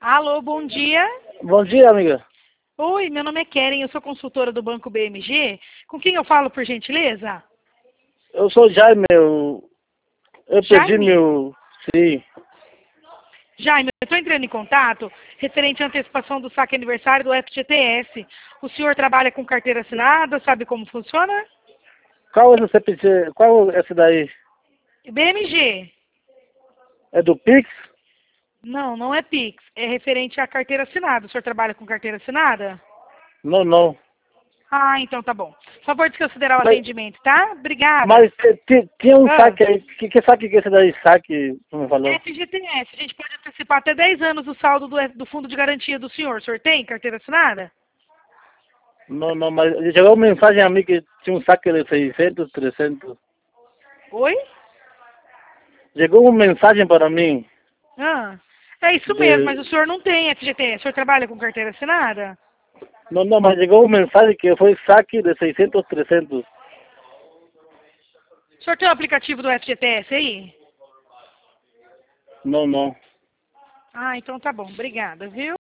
Alô, bom dia. Bom dia, amiga. Oi, meu nome é Keren, eu sou consultora do Banco BMG. Com quem eu falo, por gentileza? Eu sou Jaime, eu perdi Jaime? meu... Sim. Jaime, eu estou entrando em contato referente à antecipação do saque aniversário do FGTS. O senhor trabalha com carteira assinada, sabe como funciona? Qual é o CPC? Qual é esse daí? BMG. É do Pix? Não, não é Pix. É referente à carteira assinada. O senhor trabalha com carteira assinada? Não, não. Ah, então tá bom. Por favor, desconsiderar o Mas, atendimento, tá? Obrigada. mas tinha um Ah. saque aí. Que saque que é esse daí? Saque, como falou? FGTS, a gente pode antecipar até 10 anos o saldo do fundo de garantia do senhor. O senhor tem carteira assinada? Não, não, mas chegou uma mensagem a mim que tinha um saque de 600, 300. Oi? Chegou uma mensagem para mim Ah, é isso mesmo, mas o de... senhor não tem FGTS. O senhor trabalha com carteira assinada? Não, não, mas chegou uma mensagem que foi saque de 600, 300. O senhor tem o aplicativo do FGTS aí? Não, não. Ah, então tá bom. Obrigada, viu?